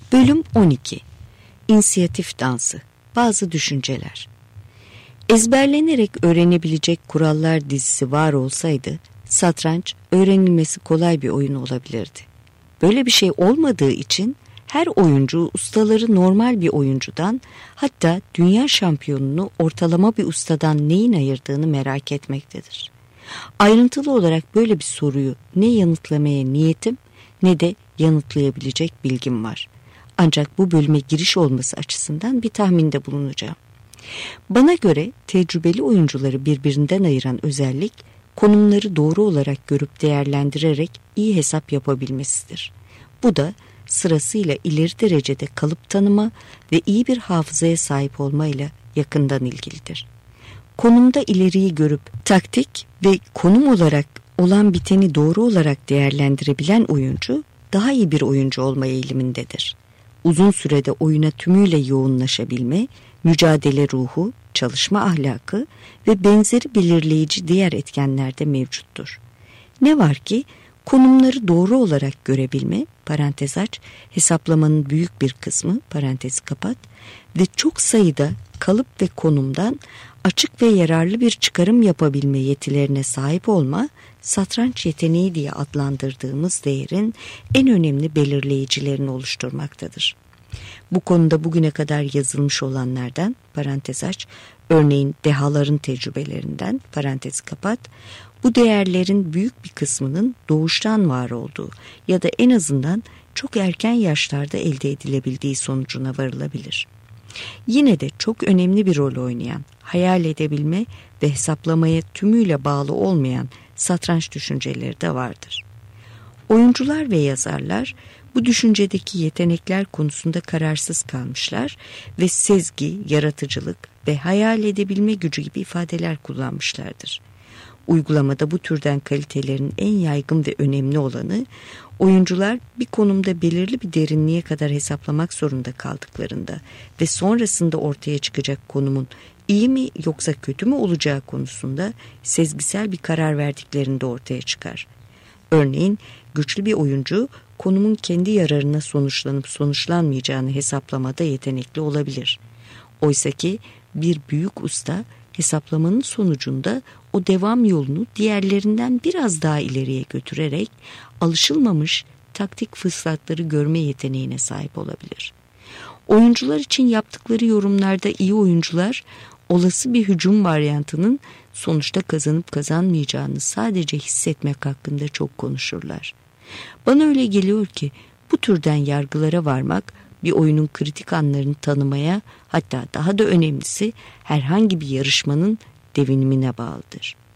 Bölüm 12. İnisiyatif dansı. Bazı düşünceler. Ezberlenerek öğrenebilecek kurallar dizisi var olsaydı, satranç öğrenilmesi kolay bir oyun olabilirdi. Böyle bir şey olmadığı için her oyuncu ustaları normal bir oyuncudan, hatta dünya şampiyonunu ortalama bir ustadan neyin ayırdığını merak etmektedir. Ayrıntılı olarak böyle bir soruyu ne yanıtlamaya niyetim ne de yanıtlayabilecek bilgim var. Ancak bu bölüme giriş olması açısından bir tahminde bulunacağım. Bana göre tecrübeli oyuncuları birbirinden ayıran özellik, konumları doğru olarak görüp değerlendirerek iyi hesap yapabilmesidir. Bu da sırasıyla ileri derecede kalıp tanıma ve iyi bir hafızaya sahip olmayla yakından ilgilidir. Konumda ileriyi görüp taktik ve konum olarak olan biteni doğru olarak değerlendirebilen oyuncu daha iyi bir oyuncu olma eğilimindedir. Uzun sürede oyuna tümüyle yoğunlaşabilme, mücadele ruhu, çalışma ahlakı ve benzeri belirleyici diğer etkenler de mevcuttur. Ne var ki konumları doğru olarak görebilme, parantez aç, hesaplamanın büyük bir kısmı, parantezi kapat, ve çok sayıda kalıp ve konumdan açık ve yararlı bir çıkarım yapabilme yetilerine sahip olma, satranç yeteneği diye adlandırdığımız değerin en önemli belirleyicilerini oluşturmaktadır. Bu konuda bugüne kadar yazılmış olanlardan, parantez aç, örneğin dehaların tecrübelerinden, parantezi kapat, bu değerlerin büyük bir kısmının doğuştan var olduğu ya da en azından çok erken yaşlarda elde edilebildiği sonucuna varılabilir. Yine de çok önemli bir rol oynayan, hayal edebilme ve hesaplamaya tümüyle bağlı olmayan satranç düşünceleri de vardır. Oyuncular ve yazarlar bu düşüncedeki yetenekler konusunda kararsız kalmışlar ve sezgi, yaratıcılık ve hayal edebilme gücü gibi ifadeler kullanmışlardır. Uygulamada bu türden kalitelerin en yaygın ve önemli olanı, oyuncular bir konumda belirli bir derinliğe kadar hesaplamak zorunda kaldıklarında ve sonrasında ortaya çıkacak konumun iyi mi yoksa kötü mü olacağı konusunda sezgisel bir karar verdiklerinde ortaya çıkar. Örneğin güçlü bir oyuncu konumun kendi yararına sonuçlanıp sonuçlanmayacağını hesaplamada yetenekli olabilir. Oysaki bir büyük usta hesaplamanın sonucunda o devam yolunu diğerlerinden biraz daha ileriye götürerek alışılmamış taktik fırsatları görme yeteneğine sahip olabilir. Oyuncular için yaptıkları yorumlarda iyi oyuncular olası bir hücum varyantının sonuçta kazanıp kazanmayacağını sadece hissetmek hakkında çok konuşurlar. Bana öyle geliyor ki bu türden yargılara varmak bir oyunun kritik anlarını tanımaya, hatta daha da önemlisi herhangi bir yarışmanın devinimine bağlıdır.